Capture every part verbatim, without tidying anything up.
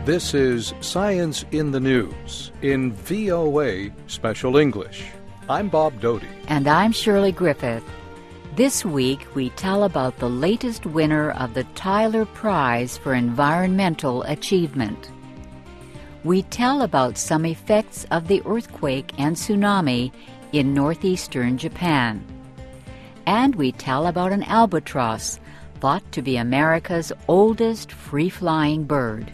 This is Science in the News in V O A Special English. I'm Bob Doty. And I'm Shirley Griffith. This week we tell about the latest winner of the Tyler Prize for Environmental Achievement. We tell about some effects of the earthquake and tsunami in northeastern Japan. And we tell about an albatross, thought to be America's oldest free-flying bird.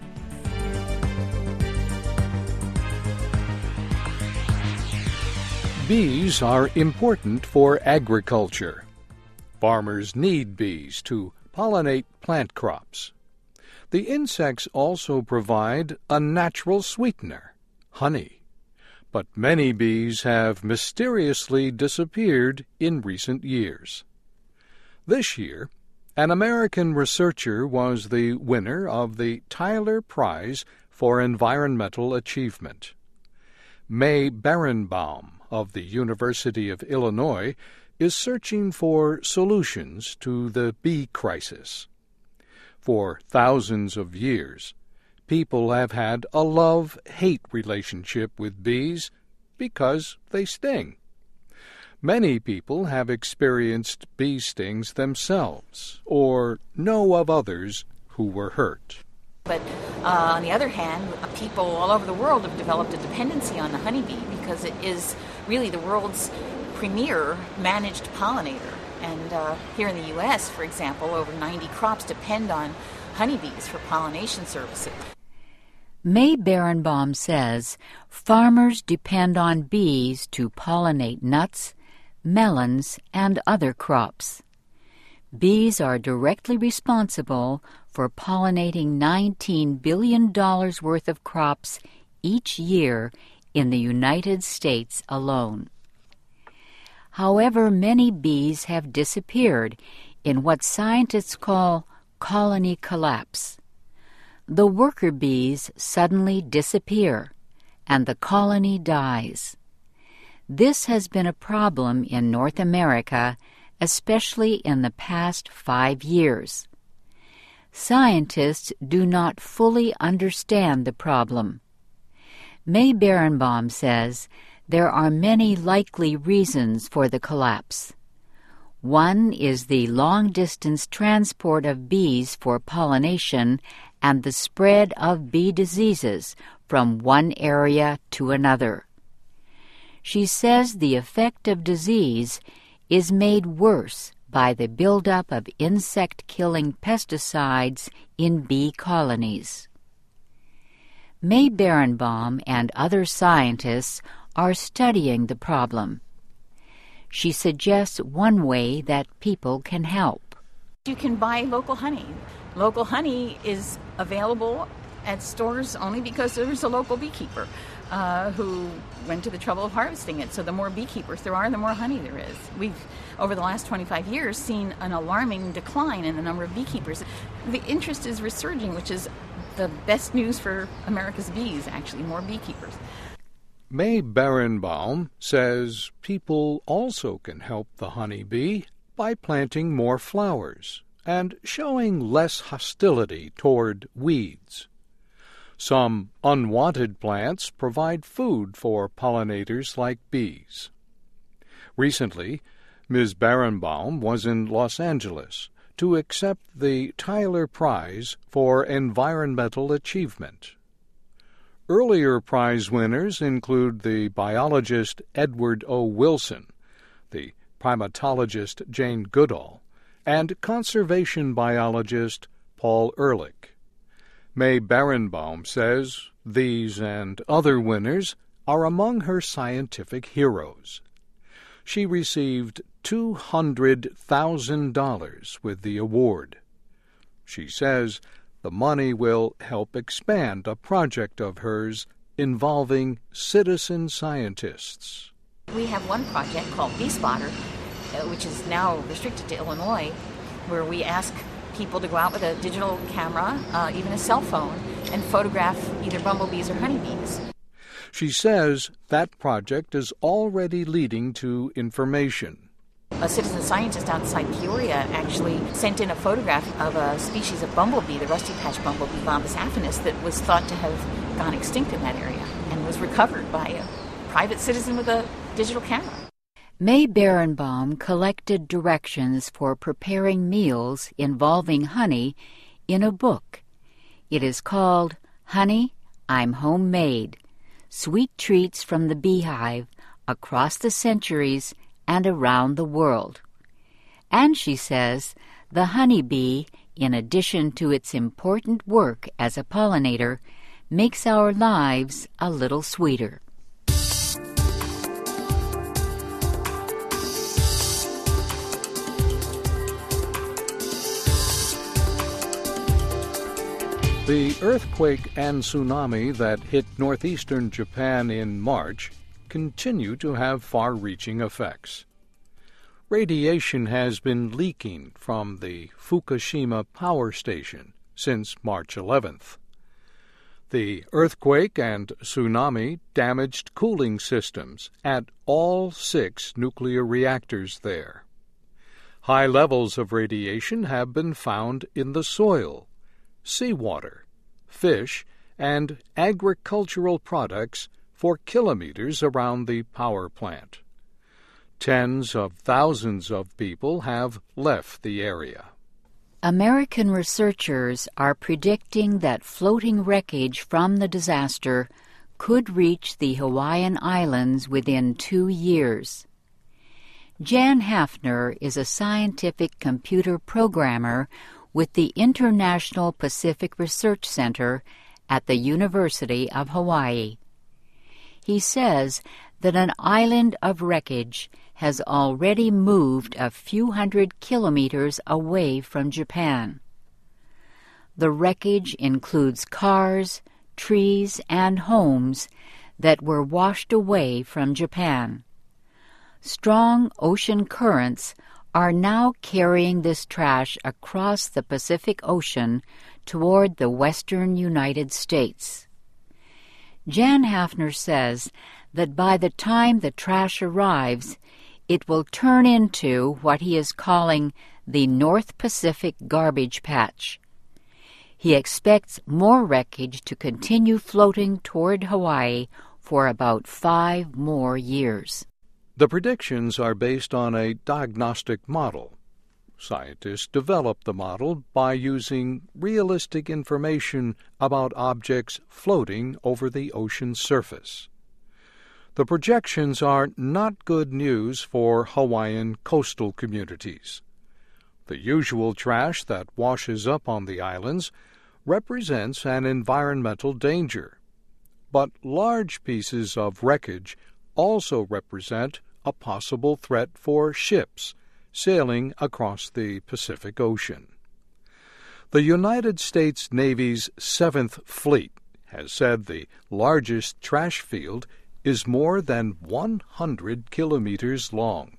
Bees are important for agriculture. Farmers need bees to pollinate plant crops. The insects also provide a natural sweetener, honey. But many bees have mysteriously disappeared in recent years. This year, an American researcher was the winner of the Tyler Prize for Environmental Achievement. Mae Berenbaum of the University of Illinois is searching for solutions to the bee crisis. For thousands of years, people have had a love-hate relationship with bees because they sting. Many people have experienced bee stings themselves or know of others who were hurt. But uh, on the other hand, people all over the world have developed a dependency on the honeybee because it is really the world's premier managed pollinator. And uh, here in the U S, for example, over ninety crops depend on honeybees for pollination services. Mae Berenbaum says farmers depend on bees to pollinate nuts, melons, and other crops. Bees are directly responsible for pollinating nineteen billion dollars worth of crops each year in the United States alone. However, many bees have disappeared in what scientists call colony collapse. The worker bees suddenly disappear, and the colony dies. This has been a problem in North America, especially in the past five years. Scientists do not fully understand the problem. Mae Berenbaum says there are many likely reasons for the collapse. One is the long-distance transport of bees for pollination and the spread of bee diseases from one area to another. She says the effect of disease is made worse by the buildup of insect-killing pesticides in bee colonies. Mae Berenbaum and other scientists are studying the problem. She suggests one way that people can help. You can buy local honey. Local honey is available at stores only because there's a local beekeeper uh, who went to the trouble of harvesting it. So the more beekeepers there are, the more honey there is. We've, over the last twenty-five years, seen an alarming decline in the number of beekeepers. The interest is resurging, which is the best news for America's bees, actually, more beekeepers. Mae Berenbaum says people also can help the honeybee by planting more flowers and showing less hostility toward weeds. Some unwanted plants provide food for pollinators like bees. Recently, Miz Berenbaum was in Los Angeles to accept the Tyler Prize for Environmental Achievement. Earlier prize winners include the biologist Edward O. Wilson, the primatologist Jane Goodall, and conservation biologist Paul Ehrlich. Mae Berenbaum says these and other winners are among her scientific heroes. She received two hundred thousand dollars with the award. She says the money will help expand a project of hers involving citizen scientists. We have one project called Bee Spotter, uh, which is now restricted to Illinois, where we ask people to go out with a digital camera, uh, even a cell phone, and photograph either bumblebees or honeybees. She says that project is already leading to information. A citizen scientist outside Peoria actually sent in a photograph of a species of bumblebee, the rusty patch bumblebee, Bombus affinis, that was thought to have gone extinct in that area and was recovered by a private citizen with a digital camera. May Berenbaum collected directions for preparing meals involving honey in a book. It is called Honey, I'm Homemade, Sweet Treats from the Beehive Across the Centuries and Around the World. And she says the honeybee, in addition to its important work as a pollinator, makes our lives a little sweeter. The earthquake and tsunami that hit northeastern Japan in March continue to have far-reaching effects. Radiation has been leaking from the Fukushima power station since March eleventh. The earthquake and tsunami damaged cooling systems at all six nuclear reactors there. High levels of radiation have been found in the soil, seawater, fish, and agricultural products for kilometers around the power plant. Tens of thousands of people have left the area. American researchers are predicting that floating wreckage from the disaster could reach the Hawaiian Islands within two years. Jan Hafner is a scientific computer programmer with the International Pacific Research Center at the University of Hawaii. He says that an island of wreckage has already moved a few hundred kilometers away from Japan. The wreckage includes cars, trees, and homes that were washed away from Japan. Strong ocean currents are now carrying this trash across the Pacific Ocean toward the western United States. Jan Hafner says that by the time the trash arrives, it will turn into what he is calling the North Pacific Garbage Patch. He expects more wreckage to continue floating toward Hawaii for about five more years. The predictions are based on a diagnostic model. Scientists developed the model by using realistic information about objects floating over the ocean's surface. The projections are not good news for Hawaiian coastal communities. The usual trash that washes up on the islands represents an environmental danger, but large pieces of wreckage also represent a possible threat for ships sailing across the Pacific Ocean. The United States Navy's Seventh Fleet has said the largest trash field is more than one hundred kilometers long.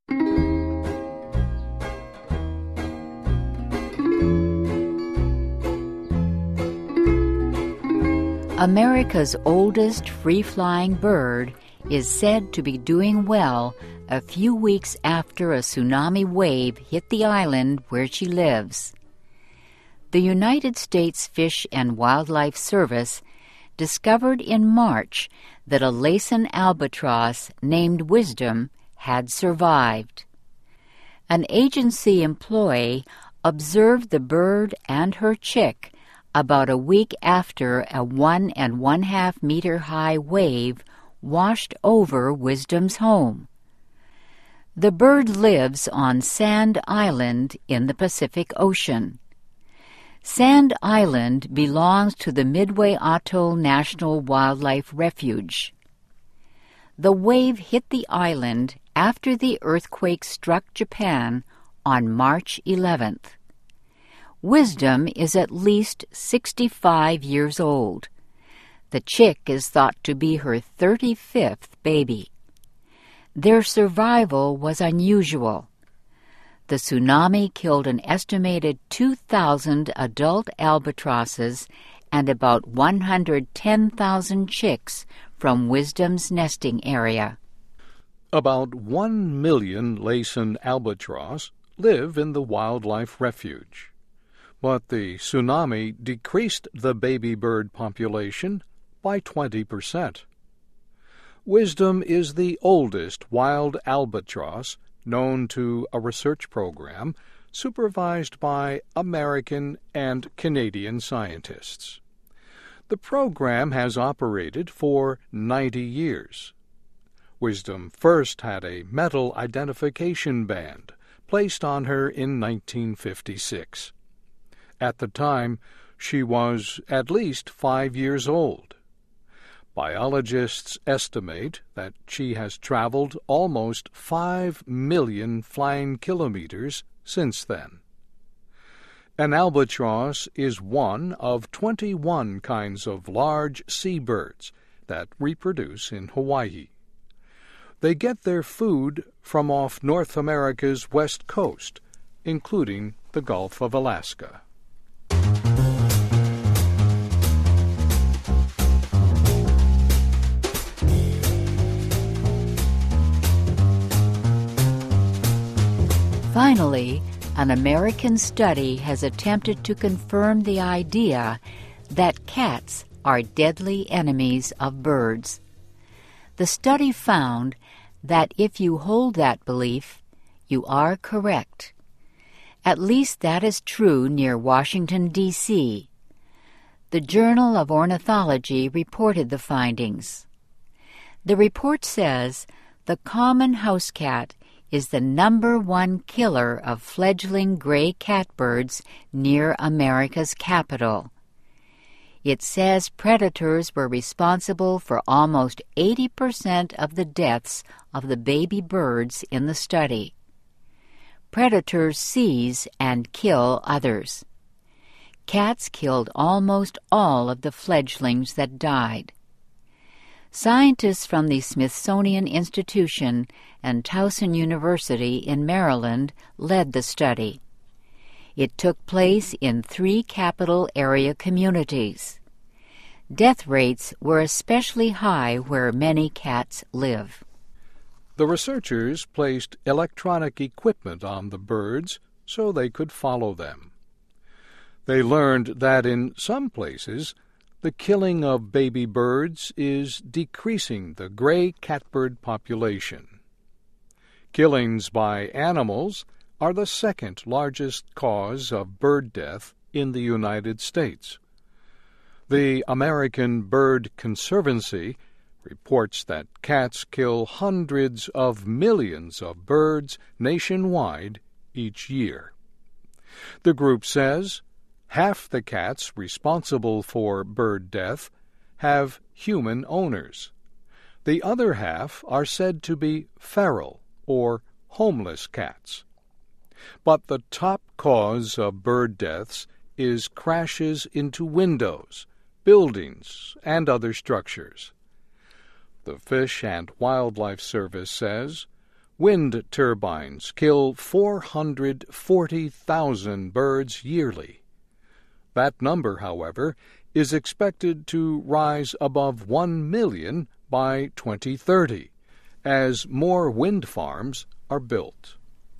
America's oldest free-flying bird is said to be doing well a few weeks after a tsunami wave hit the island where she lives. The United States Fish and Wildlife Service discovered in March that a Laysan albatross named Wisdom had survived. An agency employee observed the bird and her chick about a week after a one and one half meter high wave washed over Wisdom's home. The bird lives on Sand Island in the Pacific Ocean. Sand Island belongs to the Midway Atoll National Wildlife Refuge. The wave hit the island after the earthquake struck Japan on March eleventh. Wisdom is at least sixty-five years old. The chick is thought to be her thirty-fifth baby. Their survival was unusual. The tsunami killed an estimated two thousand adult albatrosses and about one hundred ten thousand chicks from Wisdom's nesting area. About one million Laysan albatross live in the wildlife refuge, but the tsunami decreased the baby bird population by twenty percent. Wisdom is the oldest wild albatross known to a research program supervised by American and Canadian scientists. The program has operated for ninety years. Wisdom first had a metal identification band placed on her in nineteen fifty-six. At the time, she was at least five years old. Biologists estimate that she has traveled almost five million flying kilometers since then. An albatross is one of twenty-one kinds of large seabirds that reproduce in Hawaii. They get their food from off North America's west coast, including the Gulf of Alaska. Finally, an American study has attempted to confirm the idea that cats are deadly enemies of birds. The study found that if you hold that belief, you are correct. At least that is true near Washington, D C The Journal of Ornithology reported the findings. The report says the common house cat is the number one killer of fledgling gray catbirds near America's capital. It says predators were responsible for almost eighty percent of the deaths of the baby birds in the study. Predators seize and kill others. Cats killed almost all of the fledglings that died. Scientists from the Smithsonian Institution and Towson University in Maryland led the study. It took place in three capital area communities. Death rates were especially high where many cats live. The researchers placed electronic equipment on the birds so they could follow them. They learned that in some places, the killing of baby birds is decreasing the gray catbird population. Killings by animals are the second largest cause of bird death in the United States. The American Bird Conservancy reports that cats kill hundreds of millions of birds nationwide each year. The group says half the cats responsible for bird death have human owners. The other half are said to be feral or homeless cats. But the top cause of bird deaths is crashes into windows, buildings, and other structures. The Fish and Wildlife Service says wind turbines kill four hundred forty thousand birds yearly. That number, however, is expected to rise above one million by twenty thirty, as more wind farms are built.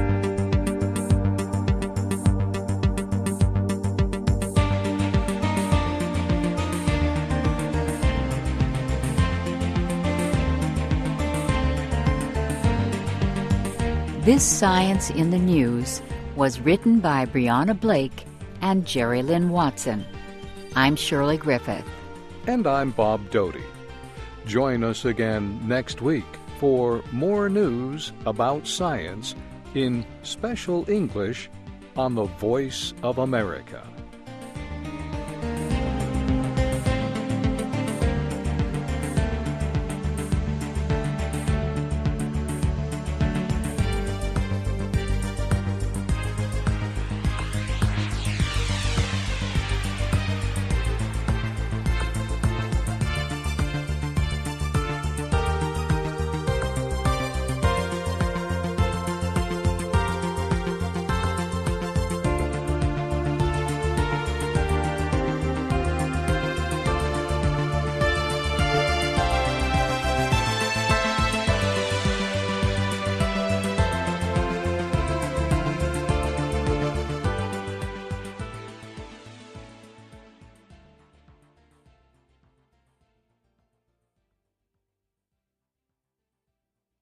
This Science in the News was written by Brianna Blake and Jerry Lynn Watson. I'm Shirley Griffith. And I'm Bob Doty. Join us again next week for more news about science in special English on the Voice of America.